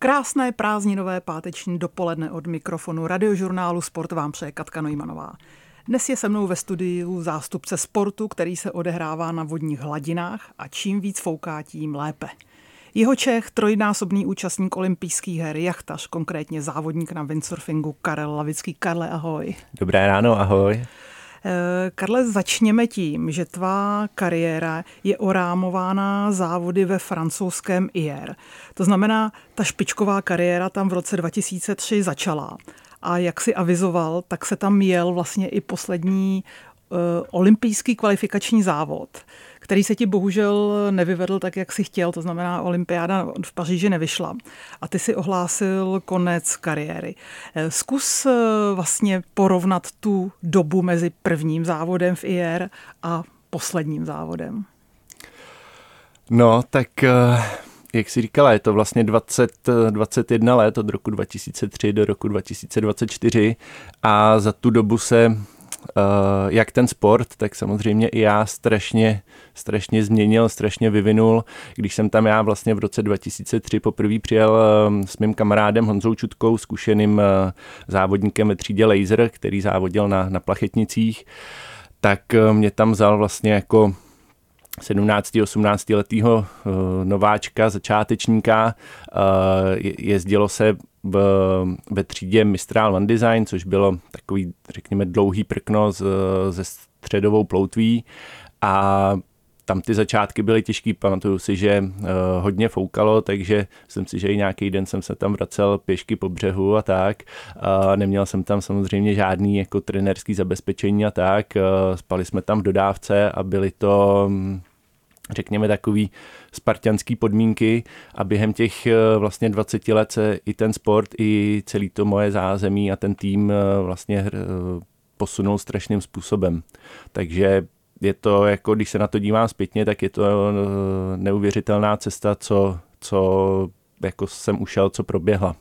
Krásné prázdninové páteční dopoledne od mikrofonu Radiožurnálu Sport vám přeje Katka Neumannová. Dnes je se mnou ve studiu zástupce sportu, který se odehrává na vodních hladinách a čím víc fouká, tím lépe. Jihočech, trojnásobný účastník olympijských her, jachtař, konkrétně závodník na windsurfingu Karel Lavický. Karle, ahoj. Dobré ráno, ahoj. Karle, začněme tím, že tvá kariéra je orámována závody ve francouzském IR. To znamená, ta špičková kariéra tam v roce 2003 začala. A jak si avizoval, tak se tam jel vlastně i poslední olympijský kvalifikační závod, který se ti bohužel nevyvedl tak, jak si chtěl, to znamená olympiáda v Paříži nevyšla. A ty si ohlásil konec kariéry. Zkus vlastně porovnat tu dobu mezi prvním závodem v IR a posledním závodem. No, tak jak jsi říkala, je to vlastně 21 let od roku 2003 do roku 2024 a za tu dobu se jak ten sport, tak samozřejmě i já strašně změnil, strašně vyvinul. Když jsem tam já vlastně v roce 2003 poprvé přijel s mým kamarádem Honzou Čutkou, zkušeným závodníkem ve třídě laser, který závodil na plachetnicích, tak mě tam vzal vlastně jako 17-18 letýho nováčka, začátečníka. Jezdilo se ve třídě Mistral One Design, což bylo takový, řekněme, dlouhý prkno se středovou ploutví a tam ty začátky byly těžký, pamatuju si, že hodně foukalo, takže myslím si, že i nějaký den jsem se tam vracel pěšky po břehu a tak. Neměl jsem tam samozřejmě žádný jako trenérský zabezpečení a tak. Spali jsme tam v dodávce a byly to, řekněme, takový spartanský podmínky a během těch vlastně 20 let se i ten sport, i celý to moje zázemí a ten tým vlastně posunul strašným způsobem. Takže je to, jako když se na to dívám zpětně, tak je to neuvěřitelná cesta, co jako jsem ušel, co proběhla.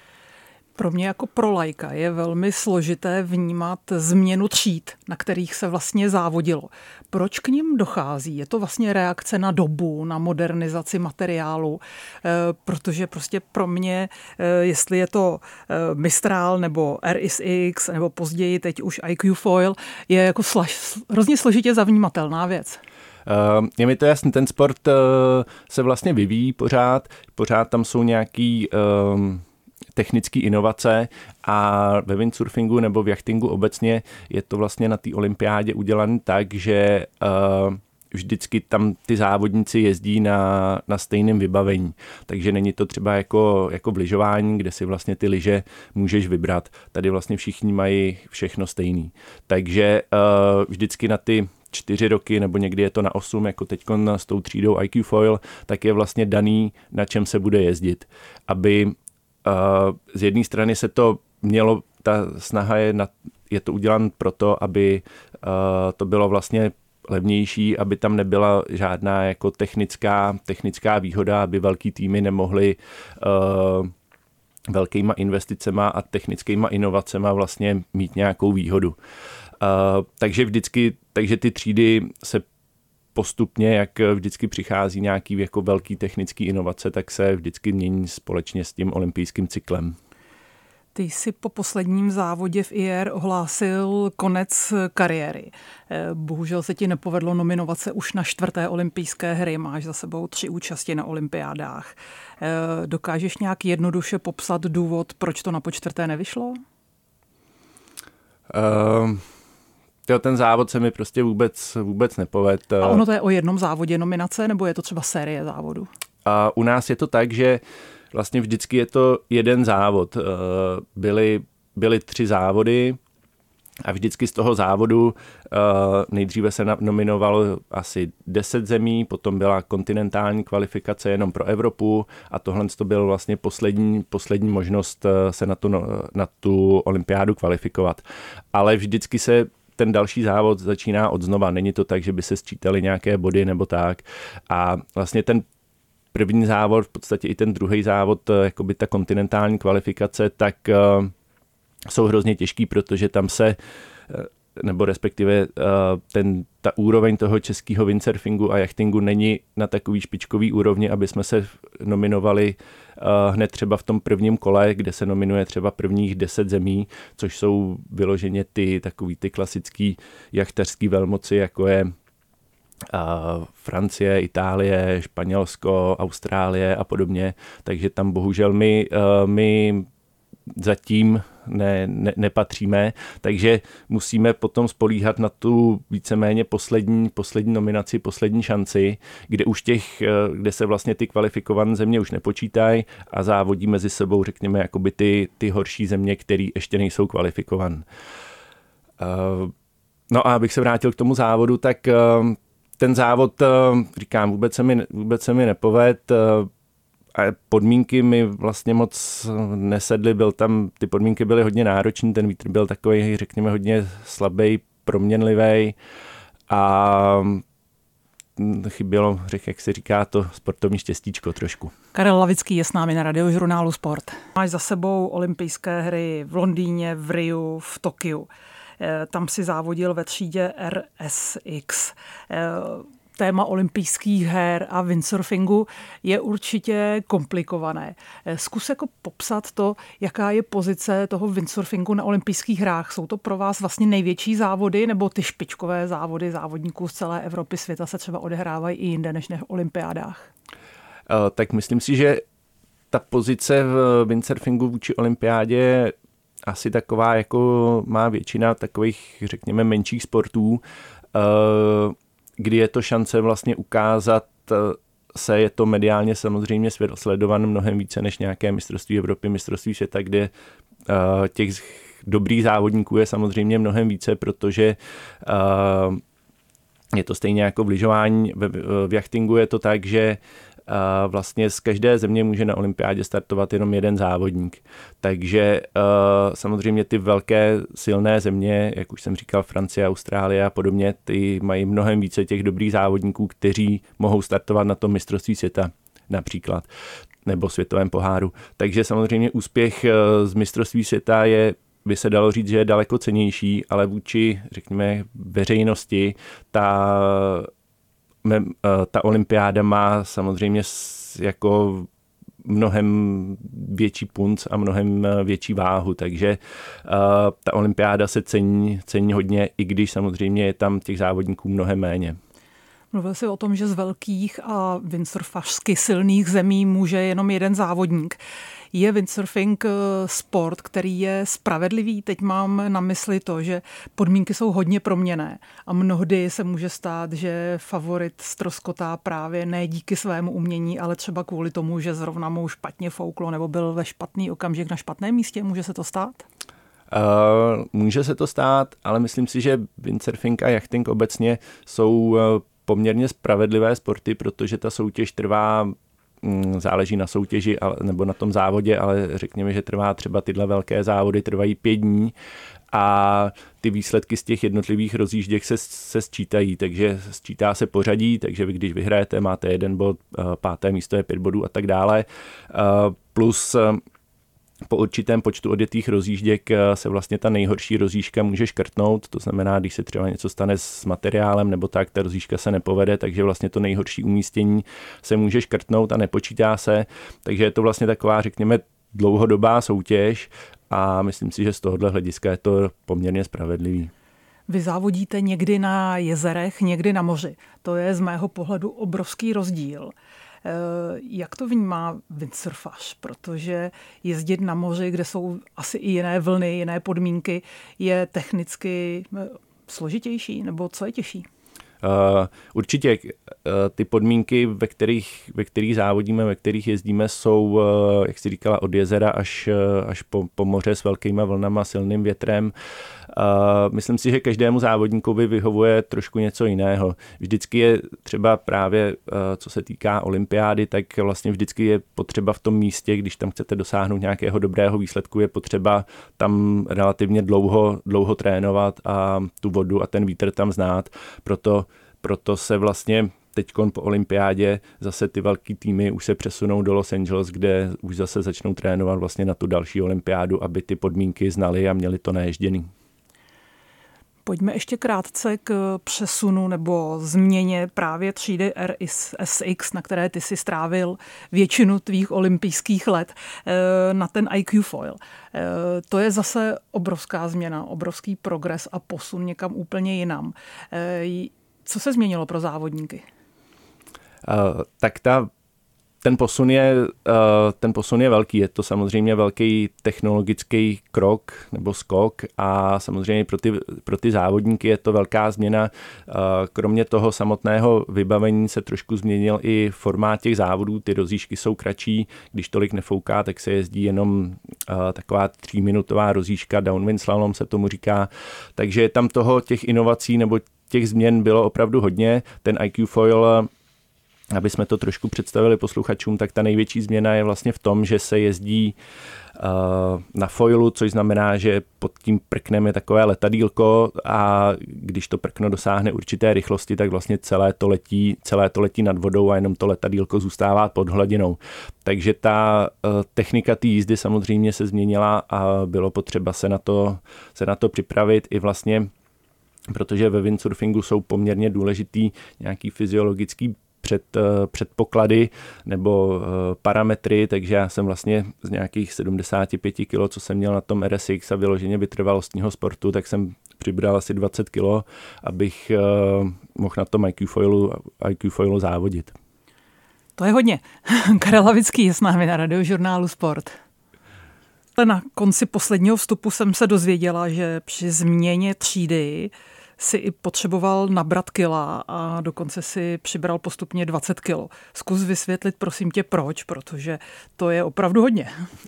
Pro mě jako pro laika je velmi složité vnímat změnu tříd, na kterých se vlastně závodilo. Proč k nim dochází? Je to vlastně reakce na dobu, na modernizaci materiálu, protože prostě pro mě, jestli je to Mistral nebo RSX nebo později teď už IQ Foil, je jako hrozně složitě zavnímatelná věc. Je mi to jasný, ten sport se vlastně vyvíjí pořád tam jsou nějaký technické inovace a ve windsurfingu nebo v jachtingu obecně je to vlastně na té olympiádě udělané tak, že vždycky tam ty závodníci jezdí na stejném vybavení. Takže není to třeba jako v lyžování, kde si vlastně ty lyže můžeš vybrat. Tady vlastně všichni mají všechno stejný. Takže vždycky na ty 4 roky, nebo někdy je to na 8, jako teď s tou třídou IQ Foil, tak je vlastně daný, na čem se bude jezdit. Aby z jedné strany se to mělo, ta snaha je to udělan proto, aby to bylo vlastně levnější, aby tam nebyla žádná jako technická výhoda, aby velký týmy nemohly velkýma investicema a technickýma inovacema vlastně mít nějakou výhodu. Takže ty třídy se postupně, jak vždycky přichází nějaký jako velký technický inovace, tak se vždycky mění společně s tím olympijským cyklem. Ty jsi po posledním závodě v IR ohlásil konec kariéry. Bohužel se ti nepovedlo nominovat se už na 4. olympijské hry. Máš za sebou 3 účasti na olympiádách. Dokážeš nějak jednoduše popsat důvod, proč to na po 4. nevyšlo? Ten závod se mi prostě vůbec nepovedl. A ono to je o jednom závodě nominace, nebo je to třeba série závodů? U nás je to tak, že vlastně vždycky je to jeden závod. Byly 3 závody a vždycky z toho závodu nejdříve se nominovalo asi 10 zemí, potom byla kontinentální kvalifikace jenom pro Evropu a tohle to byl vlastně poslední možnost se na tu olympiádu kvalifikovat. Ale vždycky se ten další závod začíná od znova. Není to tak, že by se sčítaly nějaké body nebo tak. A vlastně ten první závod, v podstatě i ten druhý závod, jakoby ta kontinentální kvalifikace, tak jsou hrozně těžký, protože tam se nebo respektive ta úroveň toho českého windsurfingu a jachtingu není na takový špičkový úrovni, aby jsme se nominovali hned třeba v tom prvním kole, kde se nominuje třeba prvních 10 zemí, což jsou vyloženě takový ty klasický jachtařský velmoci, jako je Francie, Itálie, Španělsko, Austrálie a podobně. Takže tam bohužel my zatím nepatříme, takže musíme potom spolíhat na tu víceméně poslední nominaci, poslední šanci, kde se vlastně ty kvalifikované země už nepočítají a závodí mezi sebou, řekněme, jakoby ty horší země, které ještě nejsou kvalifikované. No a abych se vrátil k tomu závodu, tak ten závod, říkám, vůbec se mi nepoved. A podmínky mi vlastně moc nesedly, ty podmínky byly hodně náročné, ten vítr byl takový, řekněme, hodně slabý, proměnlivý a chybělo, jak se říká, to sportovní štěstíčko trošku. Karel Lavický je s námi na Radiožurnálu Sport. Máš za sebou olympijské hry v Londýně, v Riu, v Tokiu. Tam si závodil ve třídě RSX. Téma olympijských her a windsurfingu je určitě komplikované. Zkus jako popsat to, jaká je pozice toho windsurfingu na olympijských hrách. Jsou to pro vás vlastně největší závody, nebo ty špičkové závody závodníků z celé Evropy, světa se třeba odehrávají i jinde než na olympiádách? Tak myslím si, že ta pozice v windsurfingu vůči olympiádě je asi taková, jako má většina takových, řekněme, menších sportů, kdy je to šance vlastně ukázat je to mediálně samozřejmě sledované mnohem více než nějaké mistrovství Evropy, mistrovství světa, kde těch dobrých závodníků je samozřejmě mnohem více, protože je to stejně jako v lyžování, v jachtingu je to tak, že vlastně z každé země může na olympiádě startovat jenom jeden závodník. Takže samozřejmě ty velké silné země, jak už jsem říkal, Francie, Austrálie a podobně, ty mají mnohem více těch dobrých závodníků, kteří mohou startovat na tom mistrovství světa například, nebo světovém poháru. Takže samozřejmě úspěch z mistrovství světa by se dalo říct, že je daleko cennější, ale vůči, řekněme, veřejnosti ta olympiáda má samozřejmě jako mnohem větší punc a mnohem větší váhu, takže ta olympiáda se cení hodně, i když samozřejmě je tam těch závodníků mnohem méně. Mluvil jsi o tom, že z velkých a windsurfařsky silných zemí může jenom jeden závodník. Je windsurfing sport, který je spravedlivý? Teď mám na mysli to, že podmínky jsou hodně proměnné a mnohdy se může stát, že favorit ztroskotá právě ne díky svému umění, ale třeba kvůli tomu, že zrovna mu špatně fouklo nebo byl ve špatný okamžik na špatném místě. Může se to stát? Může se to stát, ale myslím si, že windsurfing a jachting obecně jsou poměrně spravedlivé sporty, protože ta soutěž trvá, záleží na soutěži nebo na tom závodě, ale řekněme, že trvá třeba tyhle velké závody, trvají 5 dní a ty výsledky z těch jednotlivých rozjížděk se sčítají, takže sčítá se pořadí, takže vy když vyhrajete, máte 1 bod, 5. místo je 5 bodů a tak dále, plus po určitém počtu odjetých rozjížděk se vlastně ta nejhorší rozjížďka může škrtnout, to znamená, když se třeba něco stane s materiálem nebo tak, ta rozjížďka se nepovede, takže vlastně to nejhorší umístění se může škrtnout a nepočítá se, takže je to vlastně taková, řekněme, dlouhodobá soutěž a myslím si, že z tohohle hlediska je to poměrně spravedlivý. Vy závodíte někdy na jezerech, někdy na moři. To je z mého pohledu obrovský rozdíl. Jak to vnímá windsurfař? Protože jezdit na moři, kde jsou asi i jiné vlny, jiné podmínky, je technicky složitější, nebo co je těžší? Určitě ty podmínky, ve kterých závodíme, ve kterých jezdíme, jsou, jak jsi říkala, od jezera až po moře s velkýma vlnama, silným větrem. Myslím si, že každému závodníkovi vyhovuje trošku něco jiného. Vždycky je třeba právě, co se týká olympiády, tak vlastně vždycky je potřeba v tom místě, když tam chcete dosáhnout nějakého dobrého výsledku, je potřeba tam relativně dlouho trénovat a tu vodu a ten vítr tam znát. Proto se vlastně teďkon po olympiádě zase ty velký týmy už se přesunou do Los Angeles, kde už zase začnou trénovat vlastně na tu další olympiádu, aby ty podmínky znali a měli to naježděný. Pojďme ještě krátce k přesunu nebo změně právě třídy RSX, na které ty si strávil většinu tvých olympijských let, na ten IQ foil. To je zase obrovská změna, obrovský progres a posun někam úplně jinam. Co se změnilo pro závodníky? Ten posun je velký, je to samozřejmě velký technologický krok nebo skok a samozřejmě pro ty závodníky je to velká změna. Kromě toho samotného vybavení se trošku změnil i formát těch závodů, ty rozjížďky jsou kratší, když tolik nefouká, tak se jezdí jenom taková 3minutová rozjížďka, downwind slalom se tomu říká, takže tam těch inovací nebo těch změn bylo opravdu hodně. Ten IQ foil, aby jsme to trošku představili posluchačům, tak ta největší změna je vlastně v tom, že se jezdí na foilu, což znamená, že pod tím prknem je takové letadýlko a když to prkno dosáhne určité rychlosti, tak vlastně celé to letí nad vodou a jenom to letadýlko zůstává pod hladinou. Takže ta technika té jízdy samozřejmě se změnila a bylo potřeba se na to připravit i vlastně, protože ve windsurfingu jsou poměrně důležitý nějaký fyziologický předpoklady nebo parametry, takže já jsem vlastně z nějakých 75 kg, co jsem měl na tom RSX a vyloženě vytrvalostního sportu, tak jsem přibral asi 20 kg, abych mohl na tom IQ foilu závodit. To je hodně. Karel Havický je s námi na Radiožurnálu Sport. Na konci posledního vstupu jsem se dozvěděla, že při změně třídy si i potřeboval nabrat kila a dokonce si přibral postupně 20 kilo. Zkus vysvětlit, prosím tě, proč, protože to je opravdu hodně.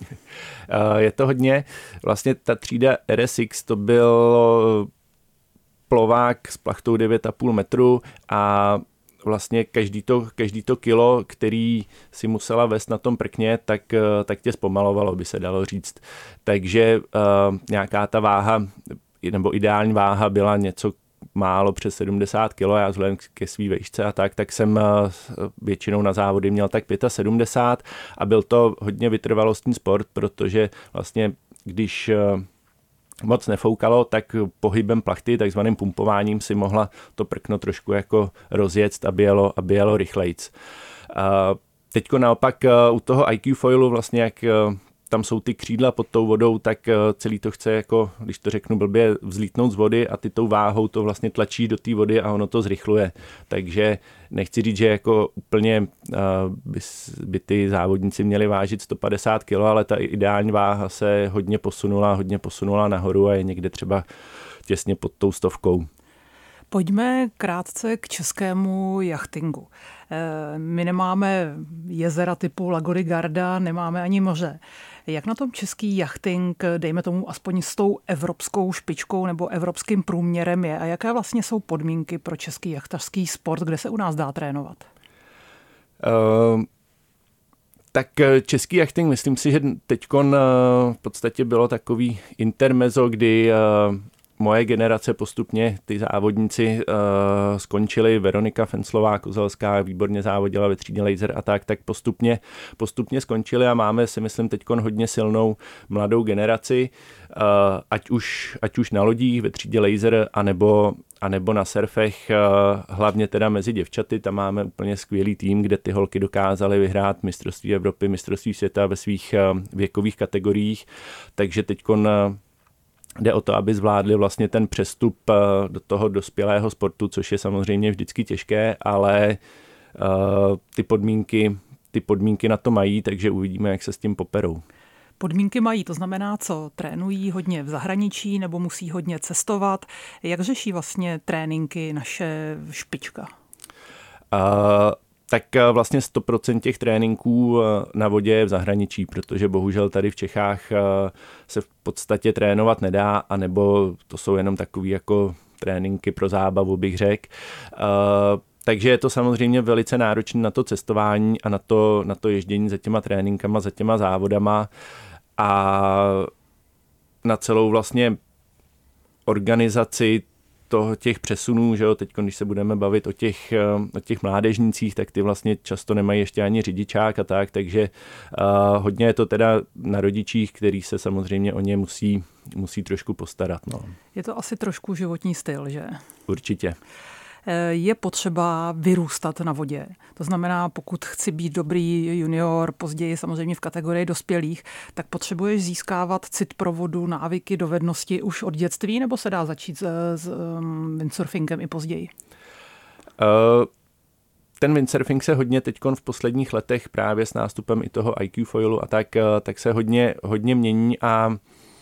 Je to hodně. Vlastně ta třída RSX to byl plovák s plachtou 9,5 metru a vlastně každý to kilo, který si musela vést na tom prkně, tak tě zpomalovalo, by se dalo říct. Takže nějaká ta váha, nebo ideální váha byla něco málo přes 70 kg, já vzhledem ke svý vejšce a tak jsem většinou na závody měl tak 75 a byl to hodně vytrvalostní sport, protože vlastně když moc nefoukalo, tak pohybem plachty, takzvaným pumpováním si mohla to prkno trošku jako rozjet, aby jelo rychlejc. Teďko naopak u toho IQ foilu vlastně jak tam jsou ty křídla pod tou vodou, tak celý to chce, jako, když to řeknu blbě, vzlítnout z vody a ty tou váhou to vlastně tlačí do té vody a ono to zrychluje. Takže nechci říct, že jako úplně by ty závodníci měli vážit 150 kg, ale ta ideální váha se hodně posunula nahoru a je někde třeba těsně pod tou 100. Pojďme krátce k českému jachtingu. My nemáme jezera typu Lagody Garda, nemáme ani moře. Jak na tom český jachting, dejme tomu aspoň s tou evropskou špičkou nebo evropským průměrem je a jaké vlastně jsou podmínky pro český jachtařský sport, kde se u nás dá trénovat? Tak český jachting, myslím si, že teďkon v podstatě bylo takový intermezzo, kdy moje generace postupně, ty závodníci skončili, Veronika Fenclová, Kozelská výborně závodila ve třídě laser a tak postupně skončili a máme si myslím teďkon hodně silnou mladou generaci, ať už na lodích ve třídě laser, anebo na surfech, hlavně teda mezi děvčaty, tam máme úplně skvělý tým, kde ty holky dokázaly vyhrát mistrovství Evropy, mistrovství světa ve svých věkových kategoriích, takže teďkon jde o to, aby zvládli vlastně ten přestup do toho dospělého sportu, což je samozřejmě vždycky těžké, ale ty podmínky na to mají, takže uvidíme, jak se s tím poperou. Podmínky mají, to znamená co? Trénují hodně v zahraničí nebo musí hodně cestovat? Jak řeší vlastně tréninky naše špička? Tak vlastně 100% těch tréninků na vodě je v zahraničí, protože bohužel tady v Čechách se v podstatě trénovat nedá, anebo to jsou jenom takový jako tréninky pro zábavu, bych řekl. Takže je to samozřejmě velice náročné na to cestování a na to ježdění za těma tréninkama, za těma závodama a na celou vlastně organizaci těch přesunů, že jo, teď když se budeme bavit o těch mládežnících, tak ty vlastně často nemají ještě ani řidičák a tak, takže hodně je to teda na rodičích, který se samozřejmě o ně musí trošku postarat. No. Je to asi trošku životní styl, že? Určitě. Je potřeba vyrůstat na vodě. To znamená, pokud chci být dobrý junior, později samozřejmě v kategorii dospělých, tak potřebuješ získávat cit pro vodu, návyky, dovednosti už od dětství, nebo se dá začít s windsurfingem i později? Ten windsurfing se hodně teďkon v posledních letech právě s nástupem i toho IQ foilu a tak se hodně mění a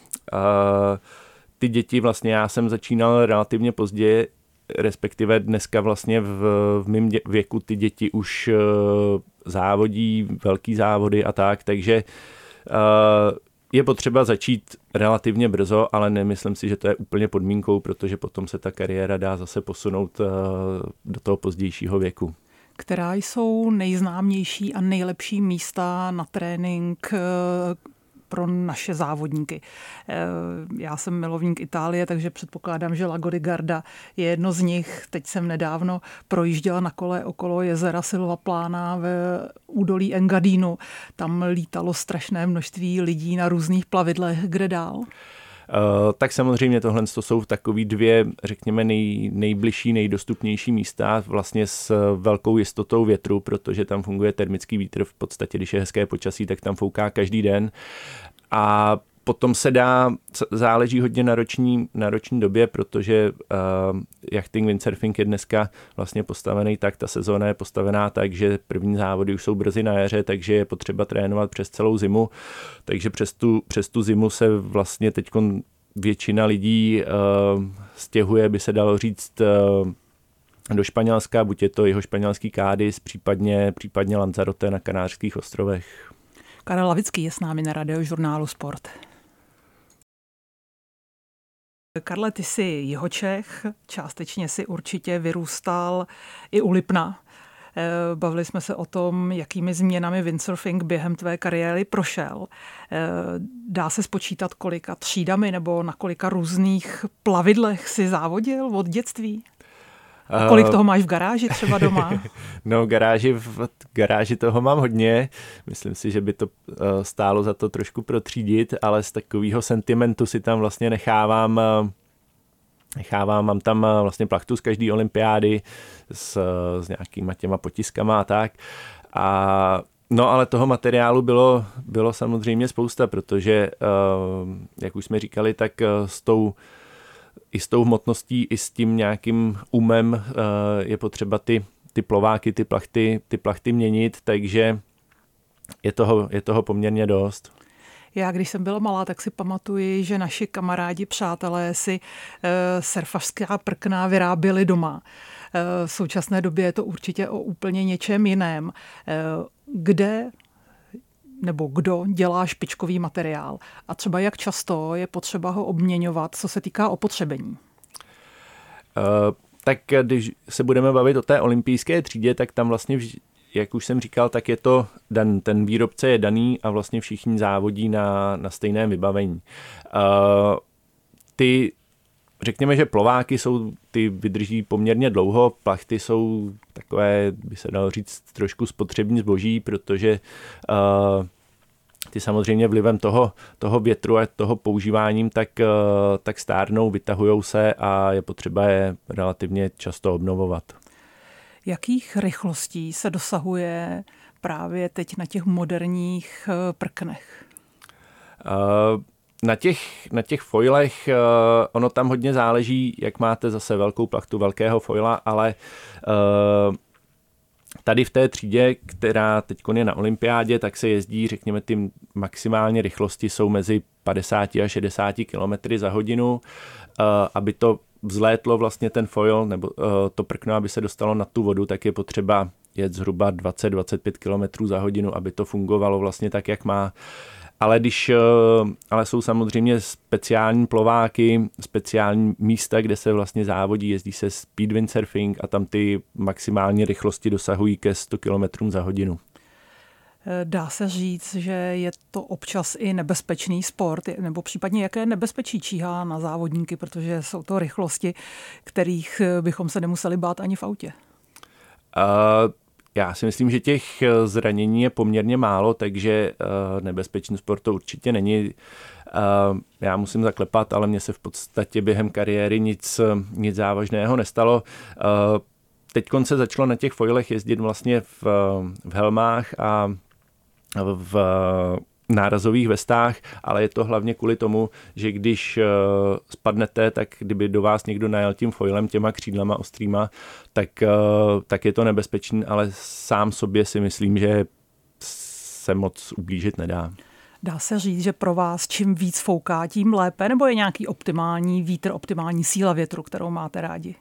ty děti vlastně, já jsem začínal relativně později, respektive dneska vlastně v mém věku ty děti už závodí velký závody a tak, takže je potřeba začít relativně brzo, ale nemyslím si, že to je úplně podmínkou, protože potom se ta kariéra dá zase posunout do toho pozdějšího věku. Která jsou nejznámější a nejlepší místa na trénink pro naše závodníky? Já jsem milovník Itálie, takže předpokládám, že Lago di Garda je jedno z nich. Teď jsem nedávno projížděla na kole okolo jezera Silvaplana v údolí Engadinu. Tam lítalo strašné množství lidí na různých plavidlech. Kde dál? Tak samozřejmě tohle jsou takový dvě, řekněme, nejbližší, nejdostupnější místa vlastně s velkou jistotou větru, protože tam funguje termický vítr. V podstatě, když je hezké počasí, tak tam fouká každý den. A potom se dá, záleží hodně na roční době, protože yachting windsurfing je dneska vlastně postavený tak, ta sezóna je postavená tak, že první závody už jsou brzy na jaře, takže je potřeba trénovat přes celou zimu. Takže přes tu zimu se vlastně teď většina lidí stěhuje, by se dalo říct, do Španělska, buď je to jeho španělský Cádiz, případně Lanzarote na Kanářských ostrovech. Karel Lavický je s námi na Radiožurnálu Sport. Karle, ty jsi Jihočech, částečně si určitě vyrůstal i u Lipna. Bavili jsme se o tom, jakými změnami windsurfing během tvé kariéry prošel. Dá se spočítat, kolika třídami nebo na kolika různých plavidlech si závodil od dětství? A kolik toho máš v garáži třeba doma? No, v garáži toho mám hodně. Myslím si, že by to stálo za to trošku protřídit, ale z takového sentimentu si tam vlastně nechávám, mám tam vlastně plachtu z každé olympiády s nějakýma těma potiskama a tak. No, ale toho materiálu bylo samozřejmě spousta, protože, jak už jsme říkali, tak i s tou hmotností, i s tím nějakým umem je potřeba ty plováky, ty plachty měnit, takže je toho poměrně dost. Já, když jsem byla malá, tak si pamatuji, že naši kamarádi, přátelé si surfařská prkna vyráběli doma. V současné době je to určitě o úplně něčem jiném. Kde nebo kdo dělá špičkový materiál a třeba jak často je potřeba ho obměňovat, co se týká opotřebení? Tak když se budeme bavit o té olympijské třídě, tak tam vlastně, jak už jsem říkal, tak je to ten výrobce je daný a vlastně všichni závodí na stejném vybavení. Řekněme, že plováky ty vydrží poměrně dlouho, plachty jsou takové, by se dalo říct, trošku spotřební zboží, protože ty samozřejmě vlivem toho větru a toho používáním tak stárnou, vytahujou se a je potřeba je relativně často obnovovat. Jakých rychlostí se dosahuje právě teď na těch moderních prknech? Na těch foilech ono tam hodně záleží, jak máte zase velkou plachtu velkého foila, ale tady v té třídě, která teď je na olympiádě, tak se jezdí, řekněme, ty maximální rychlosti jsou mezi 50 a 60 km za hodinu, aby to vzlétlo vlastně ten foil, nebo to prkno, aby se dostalo na tu vodu, tak je potřeba jet zhruba 20-25 km za hodinu, aby to fungovalo vlastně tak, jak má. Ale jsou samozřejmě speciální plováky, speciální místa, kde se vlastně závodí, jezdí se speed windsurfing a tam ty maximální rychlosti dosahují ke 100 km za hodinu. Dá se říct, že je to občas i nebezpečný sport, nebo případně jaké nebezpečí číhá na závodníky, protože jsou to rychlosti, kterých bychom se nemuseli bát ani v autě? Já si myslím, že těch zranění je poměrně málo, takže nebezpečný sport to určitě není. Já musím zaklepat, ale mně se v podstatě během kariéry nic závažného nestalo. Teďkon se začalo na těch foilech jezdit vlastně v helmách a v nárazových vestách, ale je to hlavně kvůli tomu, že když spadnete, tak kdyby do vás někdo najel tím foilem, těma křídlama ostrýma, tak je to nebezpečný, ale sám sobě si myslím, že se moc ublížit nedá. Dá se říct, že pro vás čím víc fouká, tím lépe, nebo je nějaký optimální vítr, optimální síla větru, kterou máte rádi?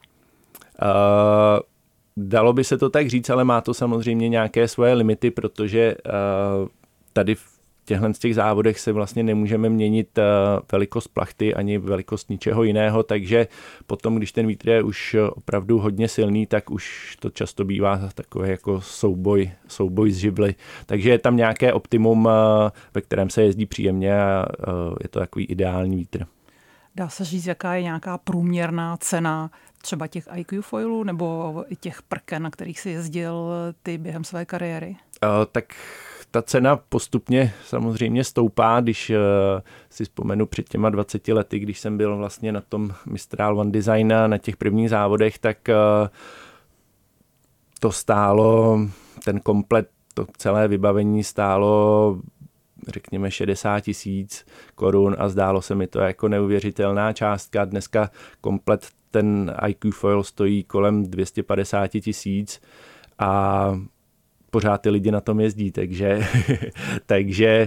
Dalo by se to tak říct, ale má to samozřejmě nějaké svoje limity, protože tady v těchto z těch závodech se vlastně nemůžeme měnit velikost plachty ani velikost ničeho jiného, takže potom, když ten vítr je už opravdu hodně silný, tak už to často bývá takový jako souboj z živly. Takže je tam nějaké optimum, ve kterém se jezdí příjemně a je to takový ideální vítr. Dá se říct, jaká je nějaká průměrná cena třeba těch IQ foilů nebo i těch prken, na kterých si jezdil ty během své kariéry? Tak ta cena postupně samozřejmě stoupá, když si vzpomenu před těma 20 lety, když jsem byl vlastně na tom Mistral One Design na těch prvních závodech, tak to stálo, ten komplet, to celé vybavení stálo řekněme 60 000 korun a zdálo se mi to jako neuvěřitelná částka. Dneska komplet ten IQ foil stojí kolem 250 000 a pořád ty lidi na tom jezdí, takže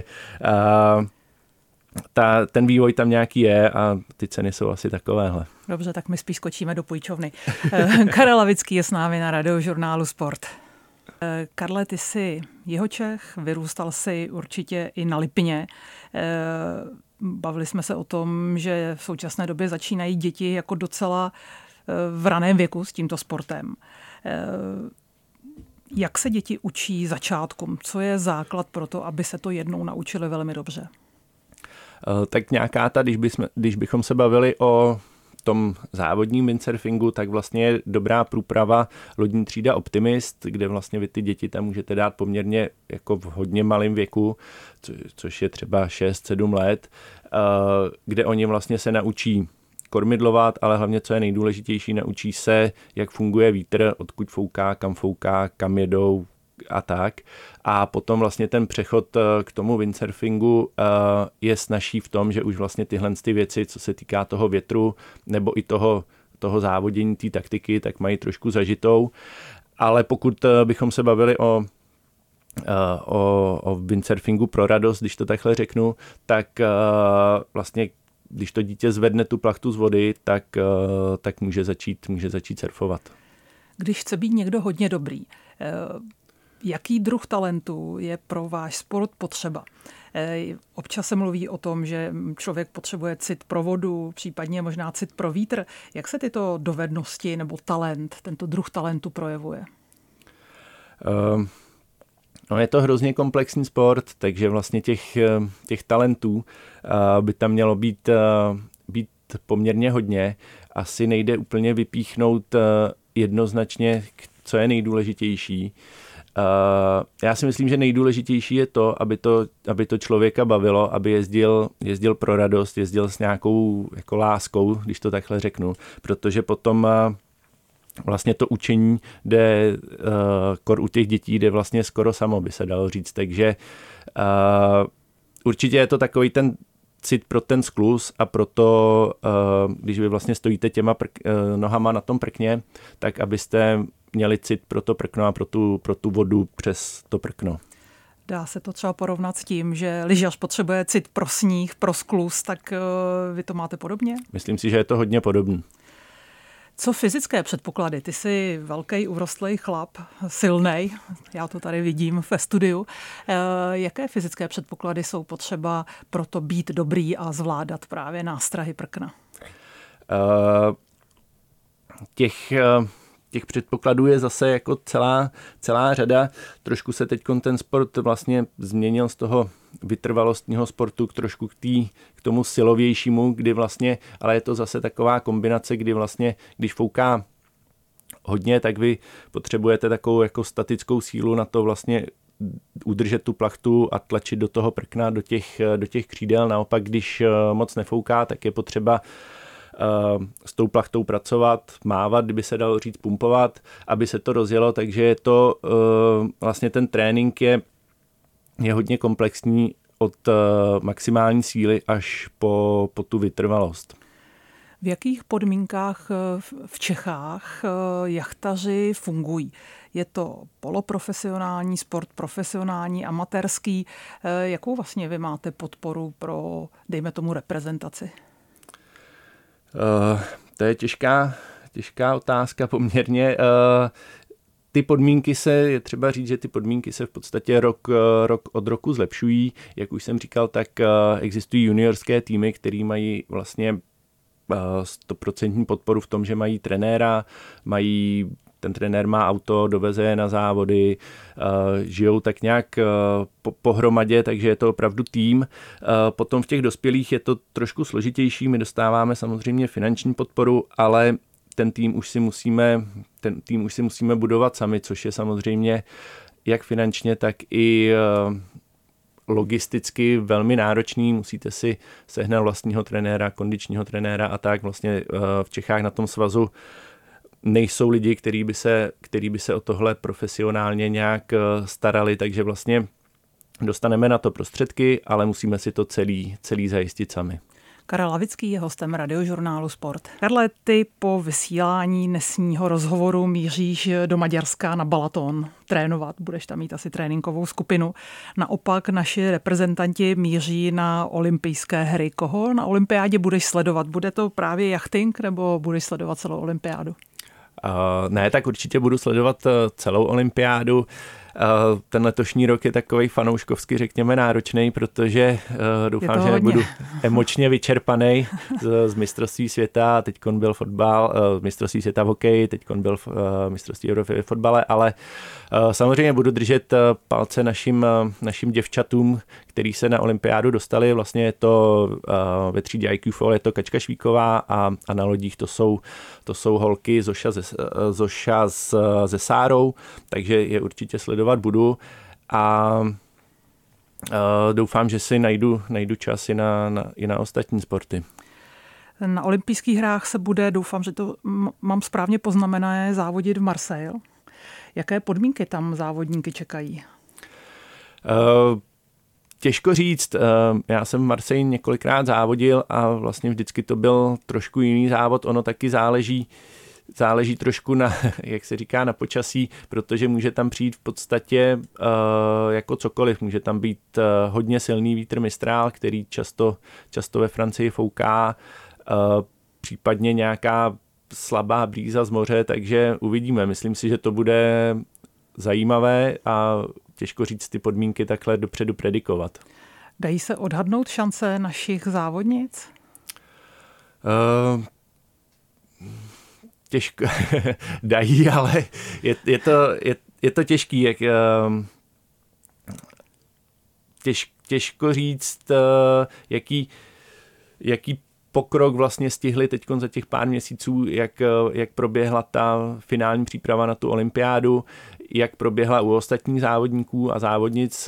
ten vývoj tam nějaký je a ty ceny jsou asi takovéhle. Dobře, tak my spíš skočíme do půjčovny. Karel Lavický je s námi na Radiožurnálu Sport. Karle, ty jsi Jihočech, vyrůstal jsi určitě i na Lipně. Bavili jsme se o tom, že v současné době začínají děti jako docela v raném věku s tímto sportem. Jak se děti učí začátkům? Co je základ pro to, aby se to jednou naučili velmi dobře? Tak nějaká když bychom se bavili o tom závodním windsurfingu, tak vlastně je dobrá průprava lodní třída Optimist, kde vlastně vy ty děti tam můžete dát poměrně jako v hodně malém věku, což je třeba 6-7 let, kde oni vlastně se naučí kormidlovat, ale hlavně, co je nejdůležitější, naučí se, jak funguje vítr, odkud fouká, kam jedou a tak. A potom vlastně ten přechod k tomu windsurfingu je snazší v tom, že už vlastně tyhle ty věci, co se týká toho větru nebo i toho závodění, té taktiky, tak mají trošku zažitou. Ale pokud bychom se bavili o windsurfingu pro radost, když to takhle řeknu, tak vlastně když to dítě zvedne tu plachtu z vody, tak může začít surfovat. Když chce být někdo hodně dobrý, jaký druh talentu je pro váš sport potřeba? Občas se mluví o tom, že člověk potřebuje cit pro vodu, případně možná cit pro vítr. Jak se tyto dovednosti nebo talent, tento druh talentu projevuje? No, je to hrozně komplexní sport, takže vlastně těch talentů by tam mělo být poměrně hodně. Asi nejde úplně vypíchnout jednoznačně, co je nejdůležitější. Já si myslím, že nejdůležitější je to, aby to člověka bavilo, aby jezdil pro radost, jezdil s nějakou jako láskou, když to takhle řeknu, protože potom vlastně to učení jde u těch dětí jde vlastně skoro samo, by se dalo říct, takže určitě je to takový ten cit pro ten skluz a proto, když vy vlastně stojíte těma nohama na tom prkně, tak abyste měli cit pro to prkno a pro tu vodu přes to prkno. Dá se to třeba porovnat s tím, že lyžař potřebuje cit pro sníh, pro skluz, tak vy to máte podobně? Myslím si, že je to hodně podobné. Co fyzické předpoklady? Ty jsi velký, uvrostlej chlap, silnej, já to tady vidím ve studiu. Jaké fyzické předpoklady jsou potřeba pro to být dobrý a zvládat právě nástrahy prkna? Těch předpokladů je zase jako celá řada. Trošku se teď ten sport vlastně změnil z toho vytrvalostního sportu trošku k tomu silovějšímu, kdy vlastně, ale je to zase taková kombinace, kdy vlastně, když fouká hodně, tak vy potřebujete takovou jako statickou sílu na to vlastně udržet tu plachtu a tlačit do toho prkna, do těch křídel. Naopak, když moc nefouká, tak je potřeba s tou plachtou pracovat, mávat, kdyby se dalo říct pumpovat, aby se to rozjelo, takže je to vlastně ten trénink je hodně komplexní od maximální síly až po tu vytrvalost. V jakých podmínkách v Čechách jachtaři fungují? Je to poloprofesionální sport, profesionální, amatérský? Jakou vlastně vy máte podporu pro, dejme tomu, reprezentaci? To je těžká otázka poměrně. Ty podmínky je třeba říct, že ty podmínky se v podstatě rok od roku zlepšují. Jak už jsem říkal, tak existují juniorské týmy, které mají vlastně 100% podporu v tom, že mají trenéra, ten trenér má auto, doveze je na závody, žijou tak nějak pohromadě, takže je to opravdu tým. Potom v těch dospělých je to trošku složitější, my dostáváme samozřejmě finanční podporu, ale ten tým už si musíme budovat sami, což je samozřejmě jak finančně, tak i logisticky velmi náročný, musíte si sehnat vlastního trenéra, kondičního trenéra a tak. Vlastně v Čechách na tom svazu nejsou lidi, kteří by se o tohle profesionálně nějak starali, takže vlastně dostaneme na to prostředky, ale musíme si to celý zajistit sami. Karel Lavický je hostem Radiožurnálu Sport. Karle, ty po vysílání dnesního rozhovoru míříš do Maďarska na Balaton trénovat. Budeš tam mít asi tréninkovou skupinu. Naopak naši reprezentanti míří na olympijské hry. Koho na olympiádě budeš sledovat? Bude to právě jachting nebo budeš sledovat celou olympiádu? Ne, tak určitě budu sledovat celou olympiádu. Ten letošní rok je takovej fanouškovsky, řekněme, náročný, protože doufám, že nebudu emočně vyčerpaný z mistrovství světa. Teďkon byl fotbal, mistrovství světa v hokeji, teďkon byl mistrovství Evropy ve fotbale, ale samozřejmě budu držet palce našim děvčatům, který se na olympiádu dostali. Vlastně je to ve třídě IQ Fall, je to Kačka Švíková a na lodích to jsou holky Zoša se Sárou, takže je určitě sledovat budu a doufám, že si najdu čas i na ostatní sporty. Na olympijských hrách se bude, doufám, že to mám správně poznamenané, závodit v Marseille. Jaké podmínky tam závodníky čekají? Těžko říct. Já jsem v Marseille několikrát závodil a vlastně vždycky to byl trošku jiný závod. Ono taky záleží trošku na, jak se říká, na počasí, protože může tam přijít v podstatě jako cokoliv. Může tam být hodně silný vítr Mistral, který často ve Francii fouká, případně nějaká slabá brýza z moře, takže uvidíme. Myslím si, že to bude zajímavé a těžko říct ty podmínky takhle dopředu predikovat. Dají se odhadnout šance našich závodnic? Těžko dají, ale je to těžký. Těžko říct, jaký pokrok vlastně stihli teď za těch pár měsíců, jak proběhla ta finální příprava na tu olympiádu, jak proběhla u ostatních závodníků a závodnic,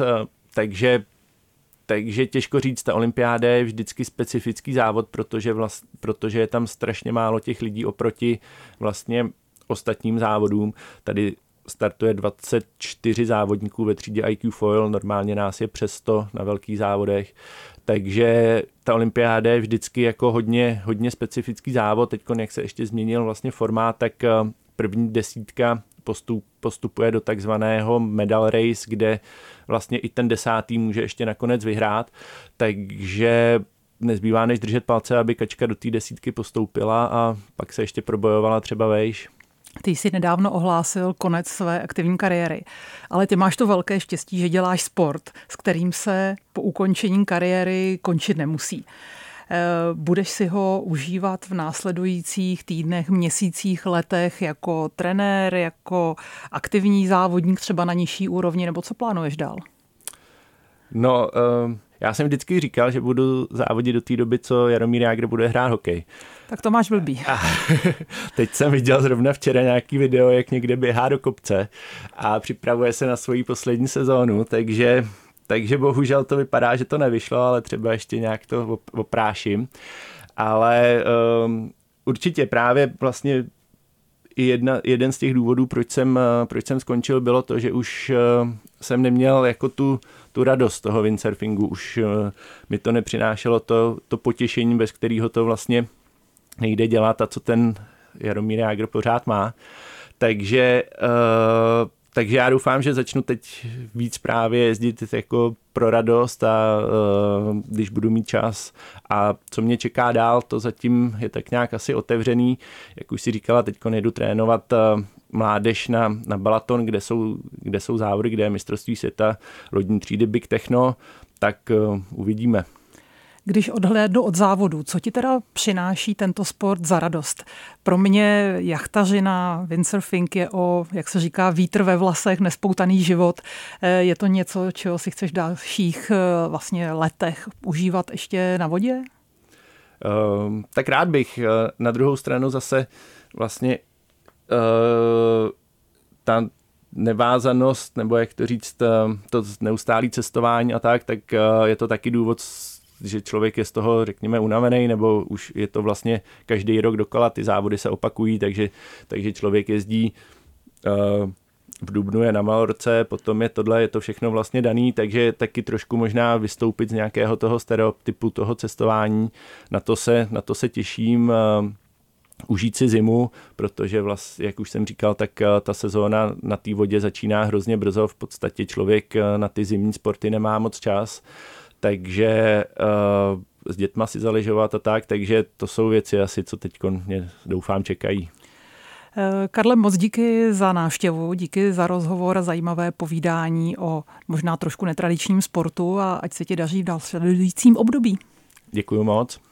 takže těžko říct, ta olympiáda je vždycky specifický závod, protože je tam strašně málo těch lidí oproti vlastně ostatním závodům. Tady startuje 24 závodníků ve třídě IQ Foil, normálně nás je přes 100 na velkých závodech, takže ta olympiáda je vždycky jako hodně specifický závod. Teď, jak se ještě změnil vlastně formát, tak první desítka postupuje do takzvaného medal race, kde vlastně i ten 10. může ještě nakonec vyhrát, takže nezbývá než držet palce, aby Kačka do té 10 postoupila a pak se ještě probojovala třeba vejš. Ty jsi nedávno ohlásil konec své aktivní kariéry, ale ty máš to velké štěstí, že děláš sport, s kterým se po ukončení kariéry končit nemusí. Budeš si ho užívat v následujících týdnech, měsících, letech jako trenér, jako aktivní závodník třeba na nižší úrovni, nebo co plánuješ dál? No, Já jsem vždycky říkal, že budu závodit do té doby, co Jaromír Jágr bude hrát hokej. Tak to máš blbý. A teď jsem viděl zrovna včera nějaký video, jak někde běhá do kopce a připravuje se na svoji poslední sezónu, takže bohužel to vypadá, že to nevyšlo, ale třeba ještě nějak to opráším. Ale určitě právě vlastně i jeden z těch důvodů, proč jsem skončil, bylo to, že už jsem neměl jako tu radost toho windsurfingu. Už mi to nepřinášelo to potěšení, bez kterého to vlastně nejde dělat a co ten Jaromír Jágr pořád má. Takže já doufám, že začnu teď víc právě jezdit jako pro radost a když budu mít čas. A co mě čeká dál, to zatím je tak nějak asi otevřený. Jak už si říkala, teď jedu trénovat mládež na Balaton, kde jsou závody, kde je mistrovství světa lodní třídy Big Techno, tak uvidíme. Když odhlédnu od závodu, co ti teda přináší tento sport za radost? Pro mě jachtařina, windsurfing je jak se říká, vítr ve vlasech, nespoutaný život. Je to něco, čeho si chceš v dalších vlastně letech užívat ještě na vodě? Tak rád bych. Na druhou stranu zase vlastně ta nevázanost, nebo jak to říct, to neustálé cestování a tak je to taky důvod, že člověk je z toho, řekněme, unavený, nebo už je to vlastně každý rok dokola, ty závody se opakují, takže člověk jezdí v dubnu je na Malorce, potom je tohle, je to všechno vlastně daný, takže taky trošku možná vystoupit z nějakého toho stereotypu toho cestování. Na to se těším, užít si zimu, protože vlastně, jak už jsem říkal, tak ta sezóna na té vodě začíná hrozně brzo, v podstatě člověk na ty zimní sporty nemá moc čas, takže s dětma si zaležovat a tak, takže to jsou věci asi, co teď mě doufám čekají. Karle, moc díky za návštěvu, díky za rozhovor a zajímavé povídání o možná trošku netradičním sportu a ať se ti daří v dalším období. Děkuju moc.